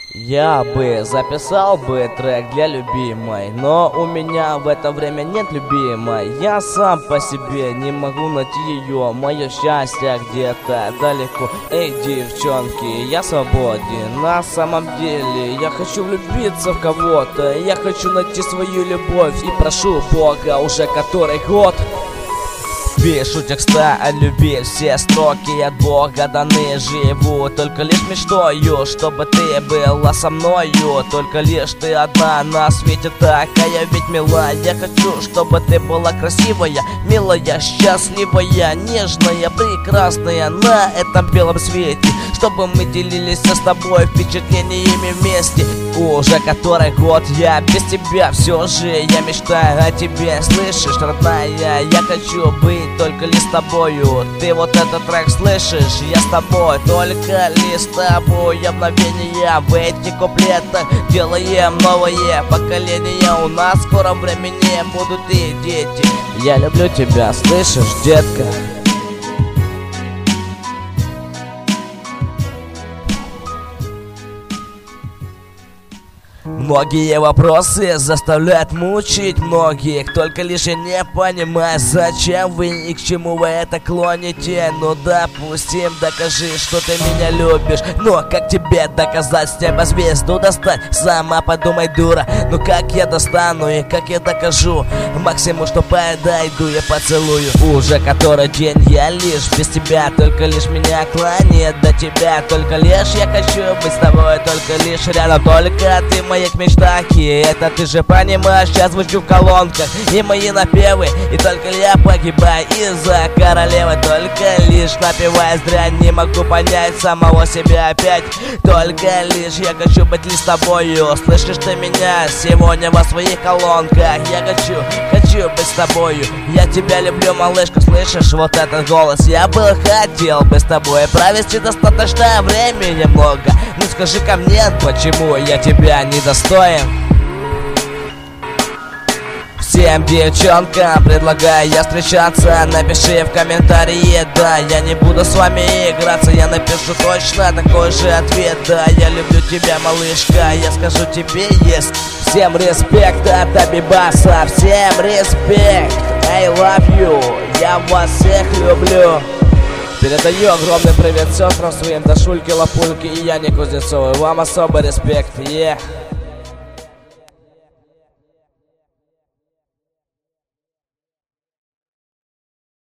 Я бы записал бы трек для любимой, но у меня в это время нет любимой. Я сам по себе не могу найти ее, мое счастье где-то далеко. Эй, девчонки, я свободен, на самом деле я хочу влюбиться в кого-то. Я хочу найти свою любовь и прошу Бога уже который год. Пишу текста о любви, все строки от Бога даны. Живу только лишь мечтою, чтобы ты была со мною. Только лишь ты одна на свете такая ведь милая. Я хочу, чтобы ты была красивая, милая, счастливая, нежная, прекрасная на этом белом свете. Чтобы мы делились с тобой впечатлениями вместе. Уже который год я без тебя, все же я мечтаю о тебе. Слышишь, родная, я хочу быть только лишь с тобою. Ты вот этот трек слышишь, я с тобой, только лишь с тобой. Мгновения в этих куплетах делаем новое поколение. У нас в скором времени будут и дети. Я люблю тебя, слышишь, детка? Многие вопросы заставляют мучить многих. Только лишь я не понимаю, зачем вы и к чему вы это клоните. Ну допустим, докажи, что ты меня любишь. Но как тебе доказать, с тебя звезду достать? Сама подумай, дура, ну как я достану и как я докажу? Максимум, что подойду, я поцелую. Уже который день я лишь без тебя, только лишь меня клонит до тебя. Только лишь я хочу быть с тобой, только лишь рядом. Только ты в моих мечтах, и это ты же понимаешь. Сейчас звучу в колонках и мои напевы, и только я погибаю из-за королевы. Только лишь напиваясь дрянь, не могу понять самого себя опять. Только лишь я хочу быть лишь с тобою. Слышишь ты меня сегодня во своих колонках? Я хочу быть с тобою. Я тебя люблю, малышка, слышишь вот этот голос? Я бы хотел бы с тобой провести достаточно времени много. Ну скажи ко мне, почему я тебя не достоин? Всем девчонкам предлагаю я встречаться. Напиши в комментарии, да, я не буду с вами играться. Я напишу точно такой же ответ, да, я люблю тебя, малышка, я скажу тебе yes. Всем респект от Абибаса, всем респект, I love you, я вас всех люблю. Передаю огромный привет сестрам своим, Дашульке, Лапульке и Яне Кузнецовой. Вам особый респект, yeah.